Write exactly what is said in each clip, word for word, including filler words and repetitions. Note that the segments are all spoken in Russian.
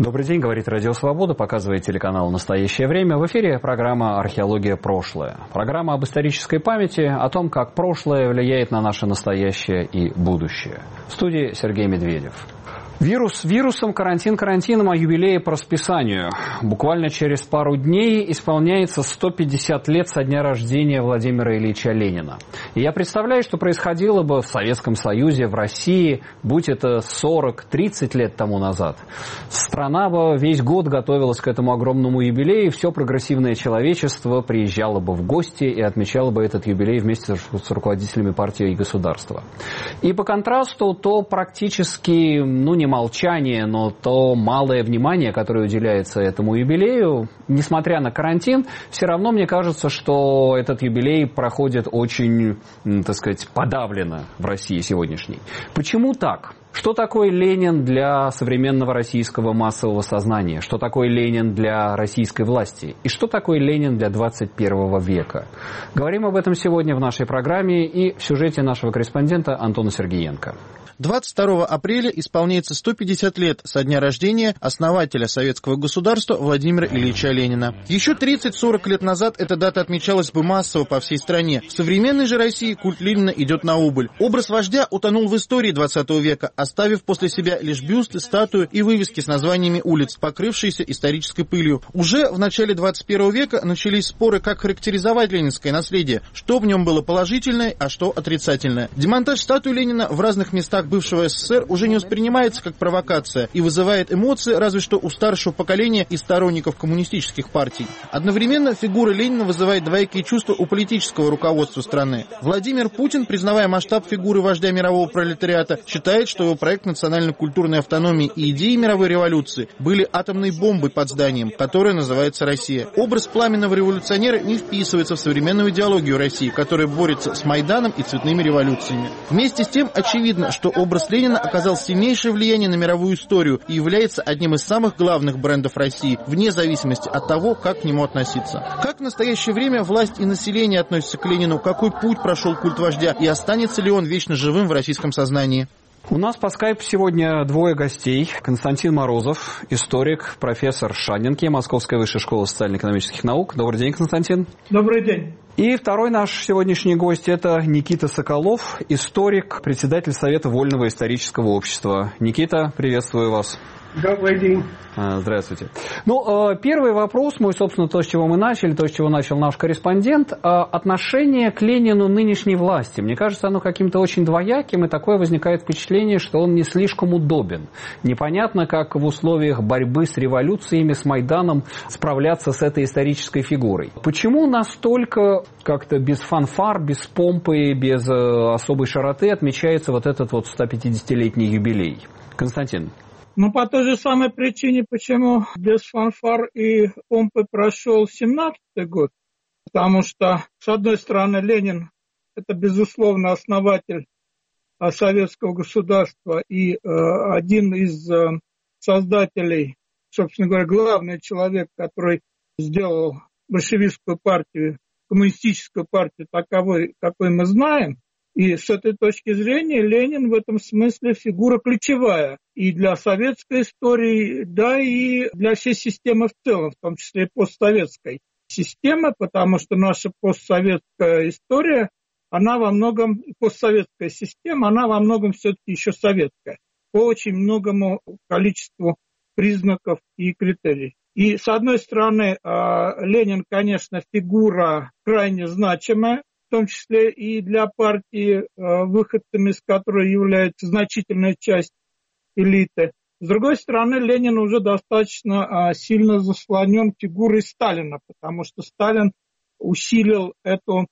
Добрый день, говорит Радио Свобода, показывает телеканал «Настоящее время». В эфире программа «Археология. Прошлое». Программа об исторической памяти, о том, как прошлое влияет на наше настоящее и будущее. В студии Сергей Медведев. Вирус вирусом, карантин карантином, а юбилеи по расписанию. Буквально через пару дней исполняется сто пятьдесят лет со дня рождения Владимира Ильича Ленина. И я представляю, что происходило бы в Советском Союзе, в России, будь это сорок-тридцать лет тому назад. Страна бы весь год готовилась к этому огромному юбилею, все прогрессивное человечество приезжало бы в гости и отмечало бы этот юбилей вместе с руководителями партии и государства. И по контрасту, то практически, ну не молчание, но то малое внимание, которое уделяется этому юбилею, несмотря на карантин, все равно мне кажется, что этот юбилей проходит очень, так сказать, подавленно в России сегодняшней. Почему так? Что такое Ленин для современного российского массового сознания? Что такое Ленин для российской власти? И что такое Ленин для двадцать первого века? Говорим об этом сегодня в нашей программе и в сюжете нашего корреспондента Антона Сергеенко. двадцать второго апреля исполняется сто пятьдесят лет со дня рождения основателя советского государства Владимира Ильича Ленина. Еще тридцать-сорок лет назад эта дата отмечалась бы массово по всей стране. В современной же России культ Ленина идет на убыль. Образ вождя утонул в истории двадцатого века, оставив после себя лишь бюсты, статуи и вывески с названиями улиц, покрывшиеся исторической пылью. Уже в начале двадцать первого века начались споры, как характеризовать ленинское наследие, что в нем было положительное, а что отрицательное. Демонтаж статуи Ленина в разных местах бывшего СССР уже не воспринимается как провокация и вызывает эмоции разве что у старшего поколения и сторонников коммунистических партий. Одновременно фигура Ленина вызывает двоякие чувства у политического руководства страны. Владимир Путин, признавая масштаб фигуры вождя мирового пролетариата, считает, что его проект национально-культурной автономии и идеи мировой революции были атомной бомбой под зданием, которая называется Россия. Образ пламенного революционера не вписывается в современную идеологию России, которая борется с Майданом и цветными революциями. Вместе с тем очевидно, что образ Ленина оказал сильнейшее влияние на мировую историю и является одним из самых главных брендов России, вне зависимости от того, как к нему относиться. Как в настоящее время власть и население относятся к Ленину, какой путь прошел культ вождя и останется ли он вечно живым в российском сознании? У нас по скайпу сегодня двое гостей. Константин Морозов, историк, профессор Шанинки, Московская высшая школа социально-экономических наук. Добрый день, Константин. Добрый день. И второй наш сегодняшний гость – это Никита Соколов, историк, председатель Совета Вольного исторического общества. Никита, приветствую вас. Добрый день. Здравствуйте. Ну, первый вопрос мой, собственно, то, с чего мы начали, то, с чего начал наш корреспондент. Отношение к Ленину нынешней власти. Мне кажется, оно каким-то очень двояким, и такое возникает впечатление, что он не слишком удобен. Непонятно, как в условиях борьбы с революциями, с Майданом справляться с этой исторической фигурой. Почему настолько как-то без фанфар, без помпы, без особой широты отмечается вот этот вот сто пятидесятилетний юбилей? Константин. Ну, по той же самой причине, почему без фанфар и помпы прошел семнадцатый год. Потому что, с одной стороны, Ленин – это, безусловно, основатель советского государства и э, один из э, создателей, собственно говоря, главный человек, который сделал большевистскую партию, коммунистическую партию таковой, какой мы знаем. И с этой точки зрения Ленин в этом смысле фигура ключевая и для советской истории, да и для всей системы в целом, в том числе и постсоветской системы, потому что наша постсоветская история, она во многом, постсоветская система, она во многом все-таки еще советская, по очень многому количеству признаков и критерий. И с одной стороны, Ленин, конечно, фигура крайне значимая, в том числе и для партии, выходцами из которой является значительная часть элиты. С другой стороны, Ленин уже достаточно сильно заслонен фигурой Сталина, потому что Сталин усилил эту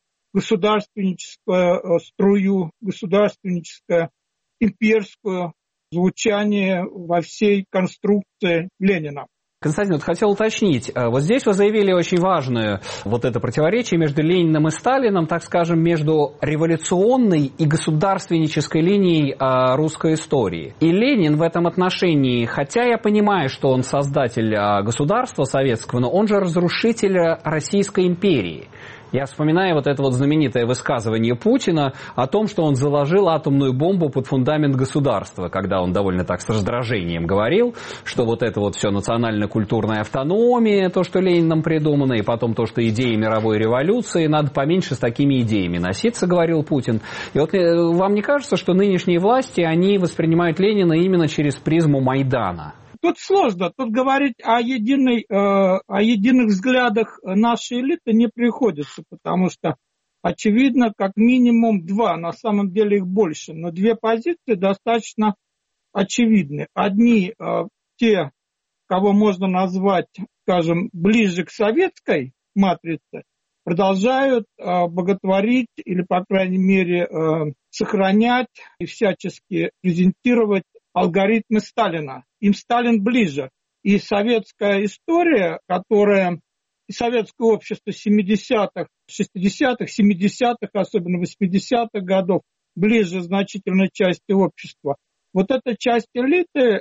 государственническую струю, государственническое имперское звучание во всей конструкции Ленина. Константин, вот хотел уточнить. Вот здесь вы заявили очень важное вот это противоречие между Лениным и Сталином, так скажем, между революционной и государственнической линией русской истории. И Ленин в этом отношении, хотя я понимаю, что он создатель государства советского, но он же разрушитель Российской империи. Я вспоминаю вот это вот знаменитое высказывание Путина о том, что он заложил атомную бомбу под фундамент государства, когда он довольно так с раздражением говорил, что вот это вот все национально-культурная автономия, то, что Лениным придумано, и потом то, что идеи мировой революции, надо поменьше с такими идеями носиться, говорил Путин. И вот вам не кажется, что нынешние власти, они воспринимают Ленина именно через призму Майдана? Тут сложно. Тут говорить о, единой, э, о единых взглядах нашей элиты не приходится, потому что, очевидно, как минимум два, на самом деле их больше, но две позиции достаточно очевидны. Одни, э, те, кого можно назвать, скажем, ближе к советской матрице, продолжают э, боготворить или, по крайней мере, э, сохранять и всячески презентировать алгоритмы Сталина. Им Сталин ближе. И советская история, которая, и советское общество семидесятых, шестидесятых, семидесятых, особенно восьмидесятых годов, ближе значительной части общества. Вот эта часть элиты, э,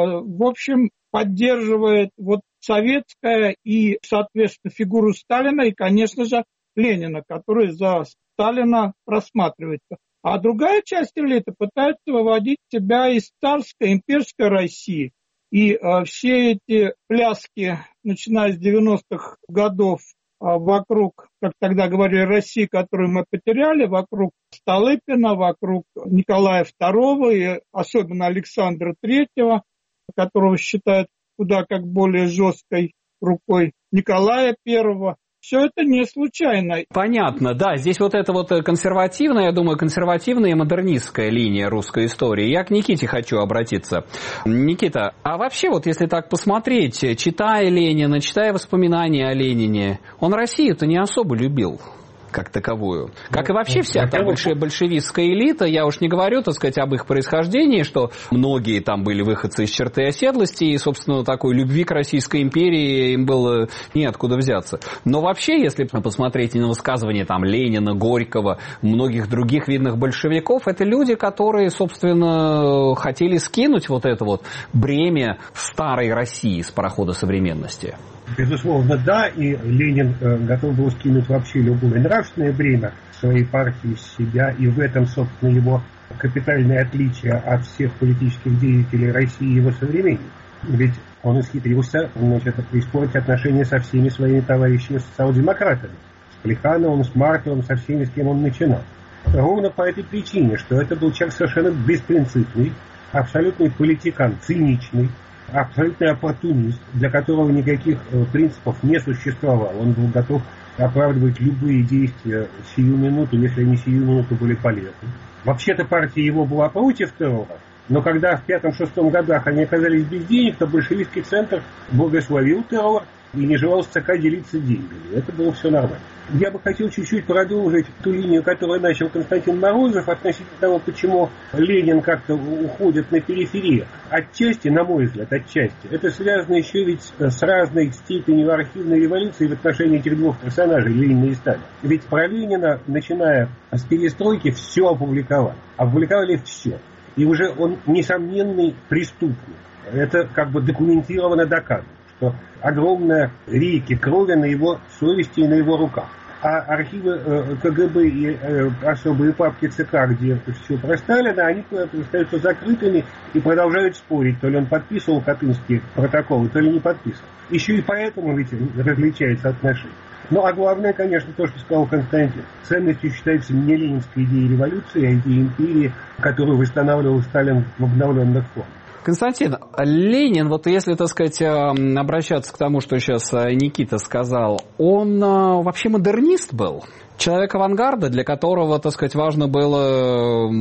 в общем, поддерживает вот советская и, соответственно, фигуру Сталина и, конечно же, Ленина, который за Сталина просматривается. А другая часть элиты пытается выводить себя из царской, имперской России. И э, все эти пляски, начиная с девяностых годов, э, вокруг, как тогда говорили, России, которую мы потеряли, вокруг Столыпина, вокруг Николая второго и особенно Александра третьего, которого считают куда как более жесткой рукой Николая первого. Все это не случайно. Понятно, да. Здесь вот эта вот консервативная, я думаю, консервативная и модернистская линия русской истории. Я к Никите хочу обратиться. Никита, а вообще вот если так посмотреть, читая Ленина, читая воспоминания о Ленине, он Россию-то не особо любил как таковую. Как и вообще вся та большая большевистская элита, я уж не говорю, так сказать, об их происхождении, что многие там были выходцы из черты оседлости, и, собственно, такой любви к Российской империи им было неоткуда взяться. Но вообще, если посмотреть на высказывания там Ленина, Горького, многих других видных большевиков, это люди, которые, собственно, хотели скинуть вот это вот бремя старой России с парохода современности. Безусловно, да, и Ленин э, готов был скинуть вообще любое нравственное бремя своей партии с себя, и в этом, собственно, его капитальное отличие от всех политических деятелей России и его современников. Ведь он исхитрился, значит, испортить отношения со всеми своими товарищами социал-демократами. С Плехановым, с Марковым, со всеми, с кем он начинал. Ровно по этой причине, что это был человек совершенно беспринципный, абсолютный политикан, циничный, абсолютный оппортунист, для которого никаких э, принципов не существовало. Он был готов оправдывать любые действия сию минуту, если они сию минуту были полезны. Вообще-то партия его была против террора, но когда в пятом-шестом годах они оказались без денег, то большевистский центр благословил террор и не желал с ЦК делиться деньгами. Это было все нормально. Я бы хотел чуть-чуть продолжить ту линию, которую начал Константин Морозов, относительно того, почему Ленин как-то уходит на периферию. Отчасти, на мой взгляд, отчасти. Это связано еще ведь с разной степенью архивной революции в отношении этих двух персонажей, Ленина и Сталина. Ведь про Ленина, начиная с перестройки, все опубликовали. Опубликовали все. И уже он несомненный преступник. Это как бы документировано, доказано, что огромные реки крови на его совести и на его руках. А архивы э, КГБ и э, особые папки ЦК, где все про Сталина, они остаются закрытыми и продолжают спорить, то ли он подписывал Катынские протоколы, то ли не подписывал. Еще и поэтому ведь различается отношение. Ну, а главное, конечно, то, что сказал Константин. Ценностью считается не ленинская идея революции, а идея империи, которую восстанавливал Сталин в обновленных формах. Константин, Ленин, вот если, так сказать, обращаться к тому, что сейчас Никита сказал, он вообще модернист был? Человек авангарда, для которого, так сказать, важно было...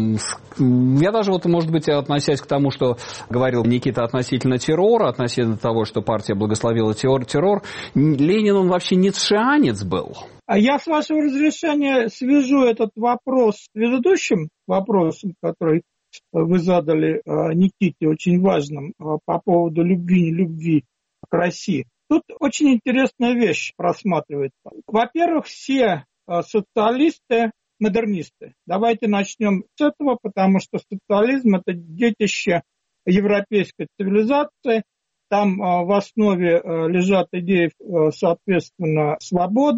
Я даже, вот, может быть, относясь к тому, что говорил Никита относительно террора, относительно того, что партия благословила террор, террор Ленин, он вообще ницшеанец был? А я, с вашего разрешения, свяжу этот вопрос с предыдущим вопросом, который вы задали Никите, очень важным, по поводу любви-нелюбви к России. Тут очень интересная вещь просматривается. Во-первых, все социалисты модернисты. Давайте начнем с этого, потому что социализм – это детище европейской цивилизации. Там в основе лежат идеи, соответственно, свободы,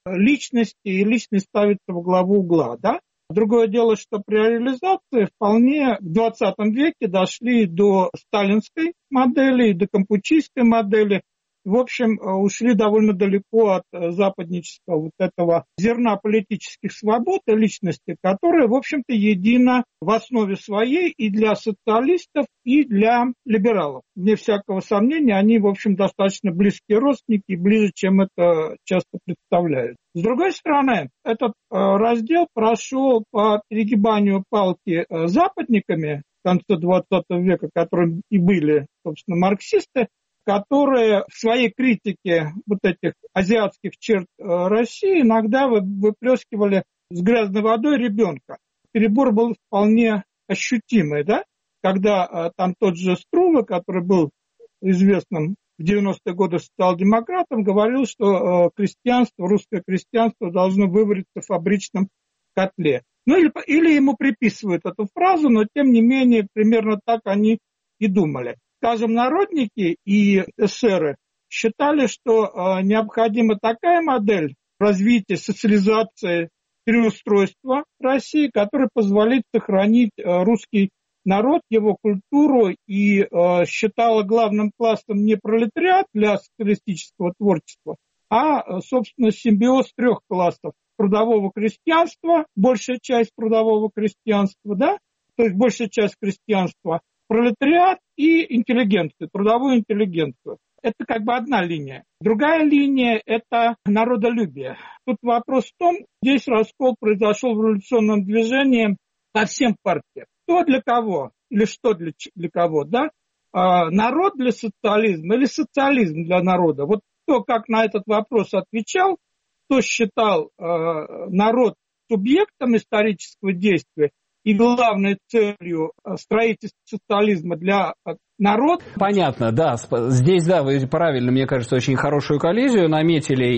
личности, и личность ставится во главу угла, да? Другое дело, что при реализации вполне в двадцатом веке дошли до сталинской модели, до кампучийской модели. В общем, ушли довольно далеко от западнического вот этого зерна политических свобод и личности, которая, в общем-то, едина в основе своей и для социалистов, и для либералов. Вне всякого сомнения, они, в общем, достаточно близкие родственники, ближе, чем это часто представляют. С другой стороны, этот раздел прошел по перегибанию палки западниками в конце двадцатого века, которыми и были, собственно, марксисты, которые в своей критике вот этих азиатских черт России иногда выплескивали с грязной водой ребенка. Перебор был вполне ощутимый, да? Когда там тот же Струве, который был известным в девяностые годы социал-демократом, говорил, что крестьянство, русское крестьянство должно вывариться в фабричном котле. Ну или, или ему приписывают эту фразу, но тем не менее примерно так они и думали. Скажем, народники и эсеры считали, что э, необходима такая модель развития, социализации, переустройства России, которая позволит сохранить э, русский народ, его культуру, и э, считала главным классом не пролетариат для социалистического творчества, а, э, собственно, симбиоз трех классов. Трудового крестьянства, большая часть трудового крестьянства, да, то есть большая часть крестьянства, пролетариат и интеллигенцию, трудовую интеллигенцию. Это как бы одна линия. Другая линия – это народолюбие. Тут вопрос в том, здесь раскол произошел в революционном движении по всем партиям. Кто для кого или что для, для кого, да? А, народ для социализма или социализм для народа? Вот кто как на этот вопрос отвечал, кто считал а, народ субъектом исторического действия и главной целью строительства социализма для народа. Понятно, да. Здесь, да, вы правильно, мне кажется, очень хорошую коллизию наметили.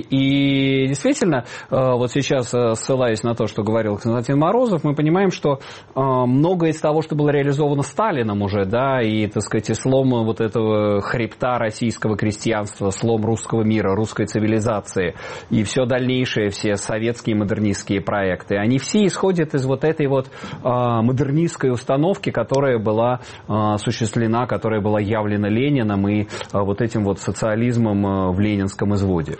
И действительно, вот сейчас, ссылаясь на то, что говорил Константин Морозов, мы понимаем, что многое из того, что было реализовано Сталином уже, да, и, так сказать, и слом вот этого хребта российского крестьянства, слом русского мира, русской цивилизации, и все дальнейшее, все советские модернистские проекты, они все исходят из вот этой вот модернистской установки, которая была осуществлена, которая была явлена Лениным и вот этим вот социализмом в ленинском изводе.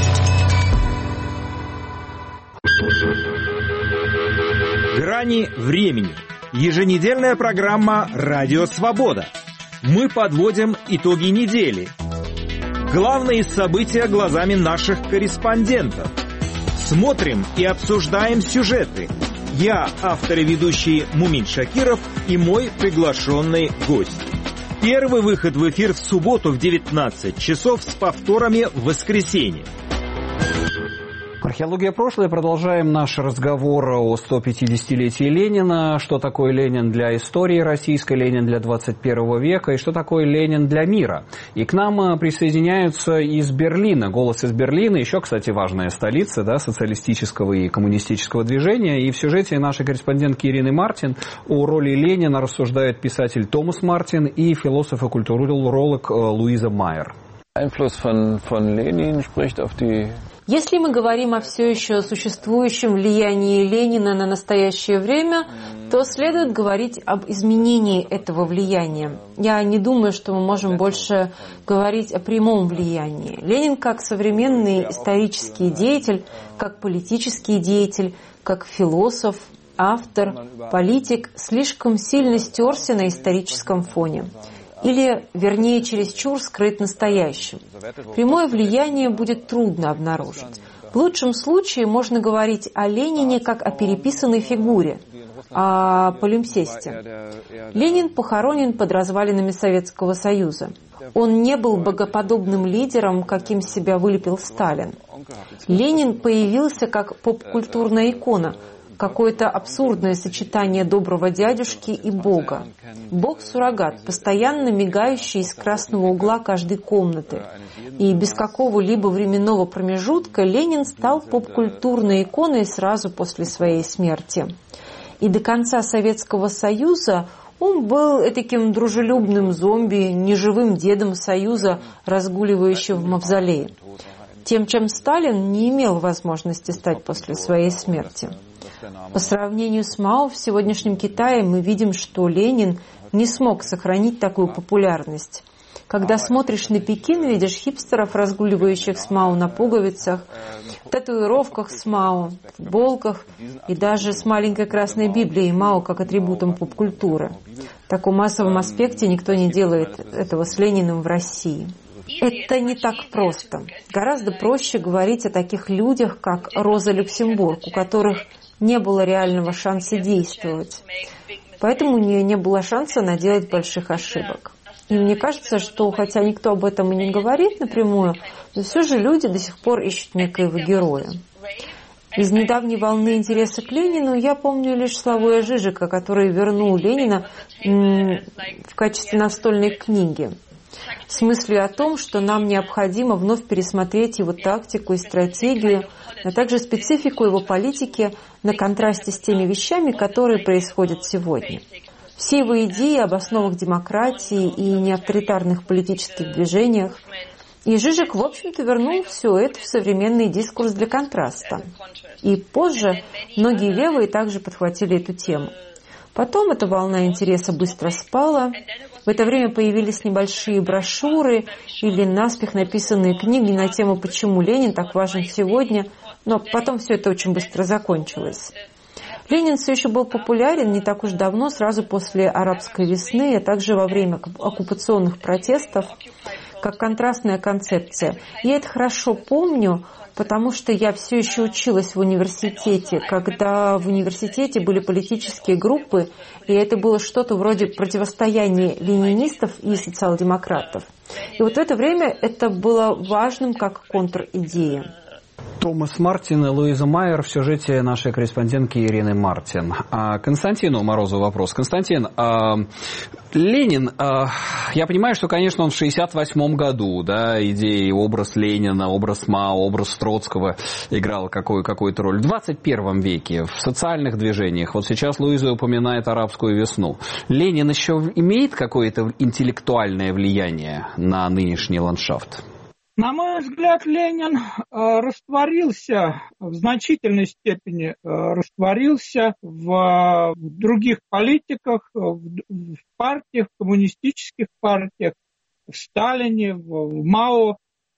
Грани времени. Еженедельная программа «Радио Свобода». Мы подводим итоги недели. Главные события глазами наших корреспондентов. Смотрим и обсуждаем сюжеты. Я, автор и ведущий Мумин Шакиров, и мой приглашенный гость. Первый выход в эфир в субботу в девятнадцать часов с повторами в воскресенье. Археология прошлое. Продолжаем наш разговор о сто пятидесятилетии Ленина. Что такое Ленин для истории российской, Ленин для двадцать первого века и что такое Ленин для мира. И к нам присоединяются из Берлина. Голос из Берлина. Еще, кстати, важная столица, да, социалистического и коммунистического движения. И в сюжете нашей корреспондентки Ирины Мартин о роли Ленина рассуждает писатель Томас Мартин и философ и культуролог Луиза Майер. Einfluss von, von Lenin spricht auf die... Если мы говорим о все еще существующем влиянии Ленина на настоящее время, то следует говорить об изменении этого влияния. Я не думаю, что мы можем больше говорить о прямом влиянии. Ленин как современный исторический деятель, как политический деятель, как философ, автор, политик слишком сильно стерся на историческом фоне. Или, вернее, чересчур скрыт настоящим. Прямое влияние будет трудно обнаружить. В лучшем случае можно говорить о Ленине как о переписанной фигуре, о полимпсесте. Ленин похоронен под развалинами Советского Союза. Он не был богоподобным лидером, каким себя вылепил Сталин. Ленин появился как поп-культурная икона, какое-то абсурдное сочетание доброго дядюшки и Бога. Бог-суррогат, постоянно мигающий из красного угла каждой комнаты. И без какого-либо временного промежутка Ленин стал поп-культурной иконой сразу после своей смерти. И до конца Советского Союза он был этаким дружелюбным зомби, неживым дедом Союза, разгуливающим в мавзолее. тем, чем Сталин не имел возможности стать после своей смерти. По сравнению с Мао в сегодняшнем Китае мы видим, что Ленин не смог сохранить такую популярность. Когда смотришь на Пекин, видишь хипстеров, разгуливающих с Мао на пуговицах, в татуировках с Мао, в футболках и даже с маленькой красной Библией Мао как атрибутом поп-культуры. В таком массовом аспекте никто не делает этого с Лениным в России. Это не так просто. Гораздо проще говорить о таких людях, как Роза Люксембург, у которых не было реального шанса действовать. Поэтому у нее не было шанса наделать больших ошибок. И мне кажется, что, хотя никто об этом и не говорит напрямую, но все же люди до сих пор ищут некоего героя. Из недавней волны интереса к Ленину я помню лишь Славоя Жижика, который вернул Ленина в качестве настольной книги, с мыслью о том, что нам необходимо вновь пересмотреть его тактику и стратегию, а также специфику его политики на контрасте с теми вещами, которые происходят сегодня. Все его идеи об основах демократии и неавторитарных политических движениях. И Жижик, в общем-то, вернул все это в современный дискурс для контраста. И позже многие левые также подхватили эту тему. Потом эта волна интереса быстро спала. В это время появились небольшие брошюры или наспех написанные книги на тему «Почему Ленин так важен сегодня?», но потом все это очень быстро закончилось. Ленин все еще был популярен не так уж давно, сразу после арабской весны, а также во время оккупационных протестов, как контрастная концепция. Я это хорошо помню, потому что я все еще училась в университете, когда в университете были политические группы, и это было что-то вроде противостояния ленинистов и социал-демократов. И вот в это время это было важным как контр-идея. Томас Мартин и Луиза Майер в сюжете нашей корреспондентки Ирины Мартин. А Константину Морозу вопрос. Константин, а Ленин, а, я понимаю, что, конечно, он в шестьдесят восьмом году, да, идеи, образ Ленина, образ Мао, образ Троцкого играл какую, какую-то роль. В двадцать первом веке, в социальных движениях, вот сейчас Луиза упоминает арабскую весну. Ленин еще имеет какое-то интеллектуальное влияние на нынешний ландшафт? На мой взгляд, Ленин э, растворился, в значительной степени э, растворился в, э, в других политиках, в, в партиях, в коммунистических партиях, в Сталине, в, в Мао.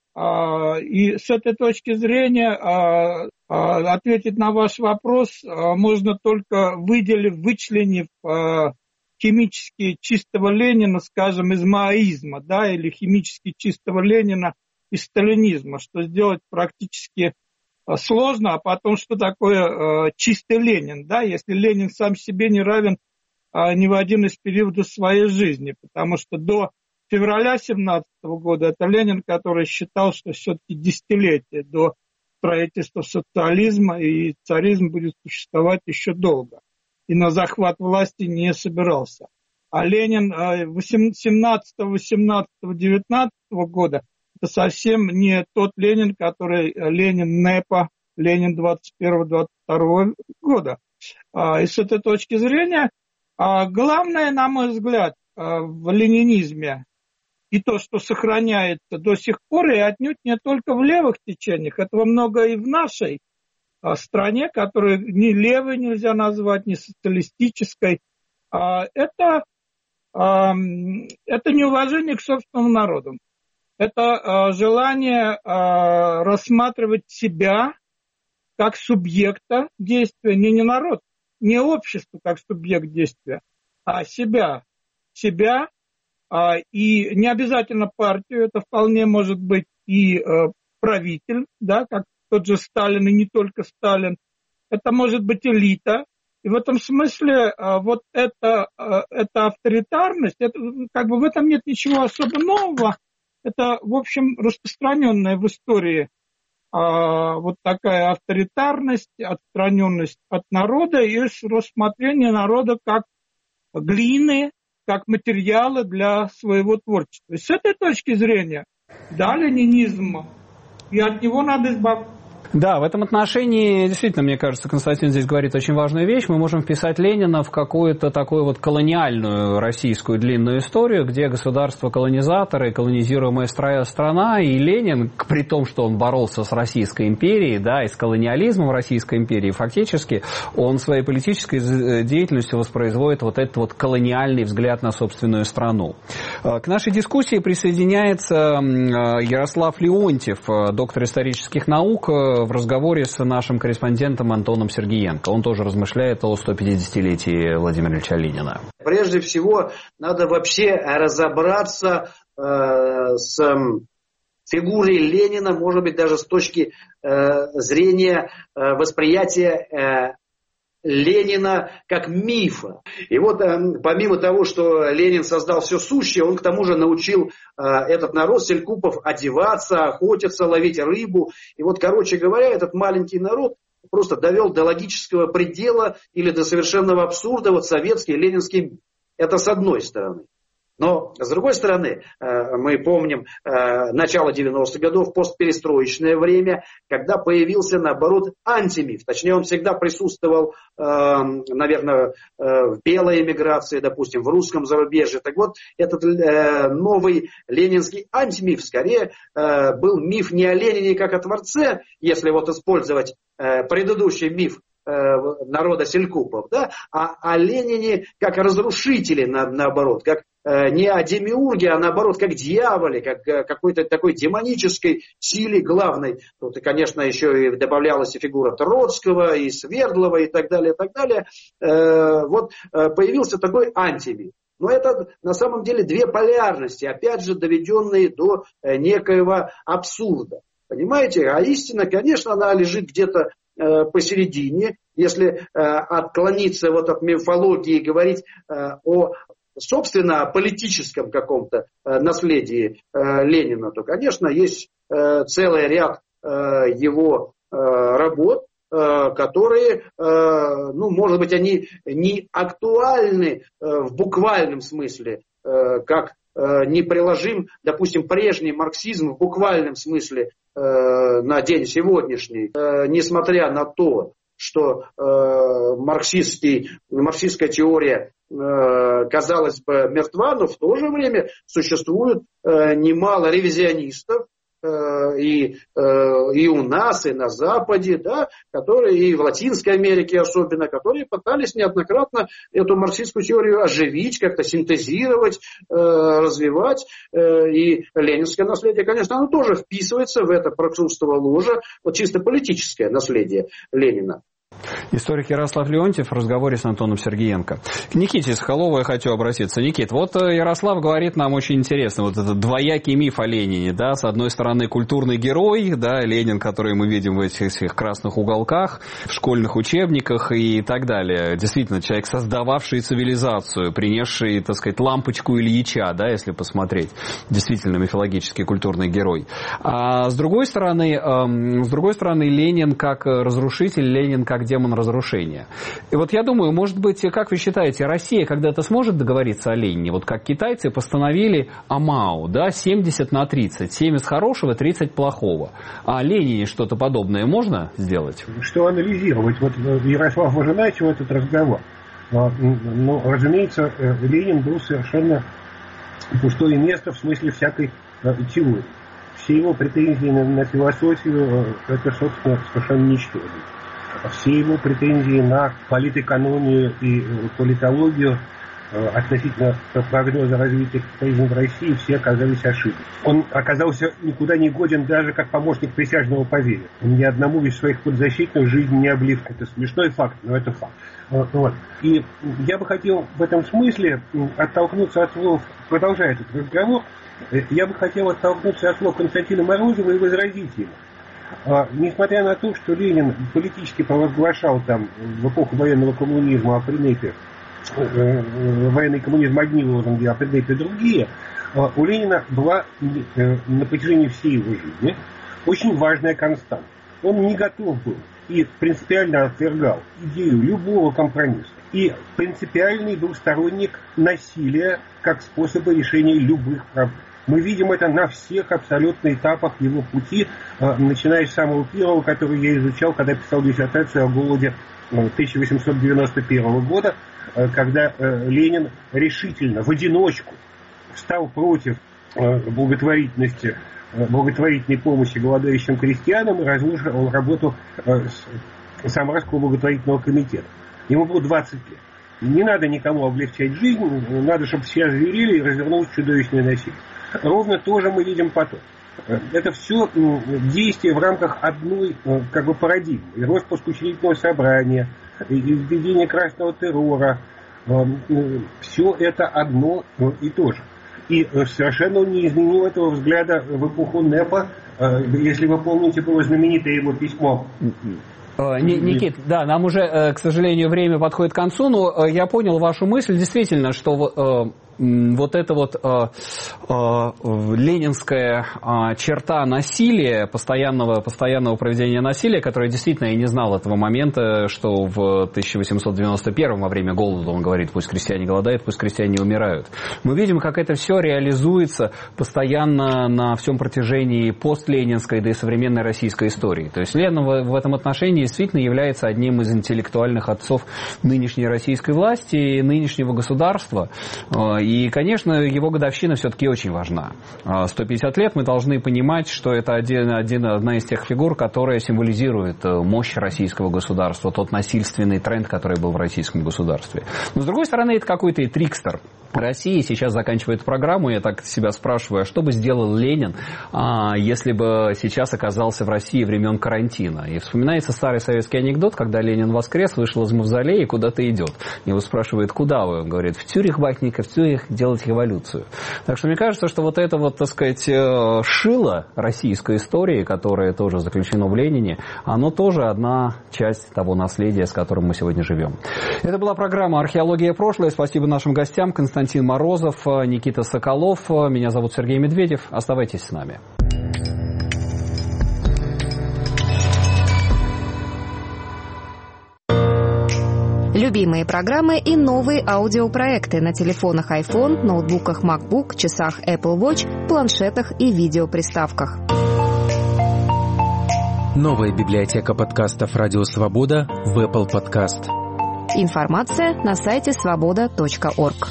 Э, и с этой точки зрения э, э, ответить на ваш вопрос э, можно только выделив, вычленив э, химически чистого Ленина, скажем, из маоизма, да, или химически чистого Ленина из сталинизма, что сделать практически сложно, а потом, что такое э, чистый Ленин, да, если Ленин сам себе не равен э, ни в один из периодов своей жизни, потому что до февраля семнадцатого года это Ленин, который считал, что все-таки десятилетие до строительства социализма и царизм будет существовать еще долго, и на захват власти не собирался. А Ленин э, семнадцатого, восемнадцатого, девятнадцатого года это совсем не тот Ленин, который Ленин НЭПа, Ленин двадцать первого двадцать второго года. И с этой точки зрения главное, на мой взгляд, в ленинизме и то, что сохраняется до сих пор, и отнюдь не только в левых течениях, этого много и в нашей стране, которую ни левой нельзя назвать, ни социалистической, это, это неуважение к собственному народу. Это э, желание э, рассматривать себя как субъекта действия, не, не народ, не общество как субъект действия, а себя. Себя э, и не обязательно партию, это вполне может быть и э, правитель, да, как тот же Сталин и не только Сталин. Это может быть элита. И в этом смысле э, вот это, э, эта авторитарность, это, как бы в этом нет ничего особо нового. Это, в общем, распространенная в истории а, вот такая авторитарность, отстраненность от народа и рассмотрение народа как глины, как материала для своего творчества. И с этой точки зрения, да, ленинизм, и от него надо избавиться. Да, в этом отношении, действительно, мне кажется, Константин здесь говорит очень важную вещь. Мы можем вписать Ленина в какую-то такую вот колониальную российскую длинную историю, где государство-колонизаторы, колонизируемая страна, и Ленин, при том, что он боролся с Российской империей, да, и с колониализмом Российской империи, фактически он своей политической деятельностью воспроизводит вот этот вот колониальный взгляд на собственную страну. К нашей дискуссии присоединяется Ярослав Леонтьев, доктор исторических наук, в разговоре с нашим корреспондентом Антоном Сергиенко. Он тоже размышляет о сто пятидесятилетии Владимира Ильича Ленина. Прежде всего, надо вообще разобраться э, с фигурой Ленина, может быть, даже с точки э, зрения э, восприятия э, Ленина как мифа. И вот э, помимо того, что Ленин создал все сущее, он к тому же научил э, этот народ селькупов одеваться, охотиться, ловить рыбу. И вот, короче говоря, этот маленький народ просто довел до логического предела или до совершенного абсурда вот советский ленинский миф. Это с одной стороны. Но, с другой стороны, мы помним начало девяностых годов, постперестроечное время, когда появился, наоборот, антимиф. Точнее, он всегда присутствовал, наверное, в белой эмиграции, допустим, в русском зарубежье. Так вот, этот новый ленинский антимиф, скорее, был миф не о Ленине как о творце, если вот использовать предыдущий миф народа селькупов, да, а о Ленине как о разрушителе, на, наоборот, как э, не о демиурге, а наоборот, как дьяволе, как э, какой-то такой демонической силе главной. Тут, и, конечно, еще и добавлялась и фигура Троцкого, и Свердлова, и так далее, и так далее. Э, вот э, появился такой антимиф. Но это на самом деле две полярности, опять же, доведенные до э, некоего абсурда. Понимаете? А истина, конечно, она лежит где-то посередине, если э, отклониться вот от мифологии и говорить э, о, собственно, политическом каком-то э, наследии э, Ленина, то, конечно, есть э, целый ряд э, его э, работ, э, которые, э, ну, может быть, они не актуальны э, в буквальном смысле, э, как э, неприложим, допустим, прежний марксизм в буквальном смысле на день сегодняшний, несмотря на то, что марксистский, марксистская теория, казалось бы, мертва, но в то же время существует немало ревизионистов, и, и у нас, и на Западе, да, которые, и в Латинской Америке особенно, которые пытались неоднократно эту марксистскую теорию оживить, как-то синтезировать, развивать. И ленинское наследие, конечно, оно тоже вписывается в это проксурство ложа, вот чисто политическое наследие Ленина. Историк Ярослав Леонтьев в разговоре с Антоном Сергиенко. К Никите Соколову я хочу обратиться. Никит, вот Ярослав говорит нам очень интересно, вот этот двоякий миф о Ленине, да, с одной стороны культурный герой, да, Ленин, который мы видим в этих, этих красных уголках, в школьных учебниках и так далее. Действительно, человек, создававший цивилизацию, принесший, так сказать, лампочку Ильича, да, если посмотреть. Действительно, мифологический культурный герой. А с другой стороны, эм, с другой стороны, Ленин как разрушитель, Ленин как демон разрушения. И вот я думаю, может быть, как вы считаете, Россия когда-то сможет договориться о Ленине? Вот как китайцы постановили о Мао, да, семьдесят на тридцать. семьдесят хорошего, тридцать плохого. А о Ленине что-то подобное можно сделать? Что анализировать? Вот, Ярослав, вы же начал этот разговор. Но, разумеется, Ленин был совершенно пустое место в смысле всякой теории. Все его претензии на, на философию, это, собственно, совершенно ничтожно. Все его претензии на политэкономию и политологию относительно прогноза развития капитализма в России все оказались ошибкой. Он оказался никуда не годен даже как помощник присяжного поверья. Он ни одному из своих подзащитных жизнь не облив. Это смешной факт, но это факт. Вот. И я бы хотел в этом смысле оттолкнуться от слов, продолжая этот разговор, я бы хотел оттолкнуться от слов Константина Морозова и возразить ему. Несмотря на то, что Ленин политически провозглашал там в эпоху военного коммунизма о принципе, военный коммунизм одни лозунги, а принципе другие, у Ленина была на протяжении всей его жизни очень важная константа. Он не готов был и принципиально отвергал идею любого компромисса. И принципиальный был сторонник насилия как способа решения любых проблем. Мы видим это на всех абсолютно этапах его пути, начиная с самого первого, который я изучал, когда писал диссертацию о голоде тысяча восемьсот девяносто первого года, когда Ленин решительно, в одиночку, встал против благотворительности, благотворительной помощи голодающим крестьянам и разрушил работу Самарского благотворительного комитета. Ему было двадцать лет. Не надо никому облегчать жизнь, надо, чтобы все озверели и развернулось чудовищное насилие. Ровно то же мы видим потом. Это все действия в рамках одной как бы парадигмы. И распуск учредительного собрания, и введение красного террора. Все это одно и то же. И совершенно он не изменил этого взгляда в эпоху НЭПа. Если вы помните, было знаменитое его письмо. Никит, да, нам уже, к сожалению, время подходит к концу, но я понял вашу мысль, действительно, что вот эта вот э, э, ленинская э, черта насилия, постоянного, постоянного проведения насилия, которое действительно я не знал этого момента, что в тысяча восемьсот девяносто первом во время голода он говорит, пусть крестьяне голодают, пусть крестьяне умирают. Мы видим, как это все реализуется постоянно на всем протяжении постленинской, да и современной российской истории. То есть Ленин в, в этом отношении действительно является одним из интеллектуальных отцов нынешней российской власти и нынешнего государства. И, конечно, его годовщина все-таки очень важна. сто пятьдесят лет мы должны понимать, что это один, один, одна из тех фигур, которая символизирует мощь российского государства, тот насильственный тренд, который был в российском государстве. Но, с другой стороны, это какой-то и трикстер. Россия сейчас заканчивает программу, я так себя спрашиваю, а что бы сделал Ленин, а, если бы сейчас оказался в России времен карантина? И вспоминается старый советский анекдот, когда Ленин воскрес, вышел из мавзолея и куда-то идет. Его спрашивают, куда вы? Он говорит, в Цюрих, батенька, в Цюрих делать революцию. Так что мне кажется, что вот это вот, так сказать, шило российской истории, которое тоже заключено в Ленине, оно тоже одна часть того наследия, с которым мы сегодня живем. Это была программа «Археология. Прошлое». Спасибо нашим гостям. Константин Константин Морозов, Никита Соколов. Меня зовут Сергей Медведев. Оставайтесь с нами. Любимые программы и новые аудиопроекты на телефонах iPhone, ноутбуках MacBook, часах Apple Watch, планшетах и видеоприставках. Новая библиотека подкастов «Радио Свобода» в Apple Podcast. Информация на сайте свобода точка орг.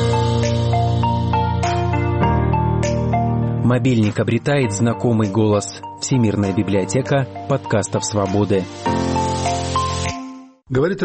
Мобильник обретает знакомый голос. Всемирная библиотека подкастов «Свободы». Говорит